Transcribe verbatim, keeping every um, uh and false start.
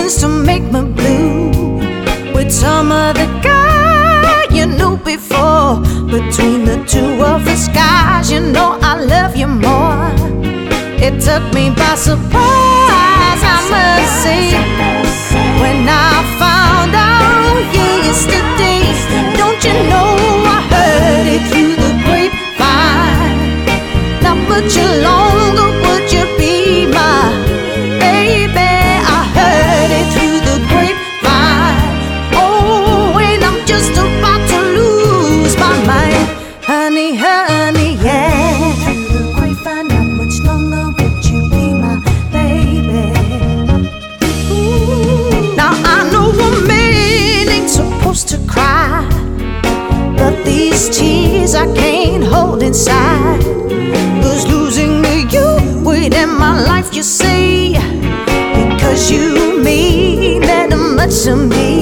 begins to make me blue with some other guy you knew before. Between the two of us guys, you know I love you more. It took me by surprise, I must say, when I found out yesterday. Don't you know I heard it through the grapevine? Not much longer would you be my baby. I heard it through the grapevine. Oh, and I'm just about to lose my mind. Honey, honey, yeah. Through the grapevine, not much longer would you be my baby. Ooh. Now I know a man ain't supposed to cry, but these tears I can't hold inside. 'Cause losing you within my life, you say, because you mean that much to me.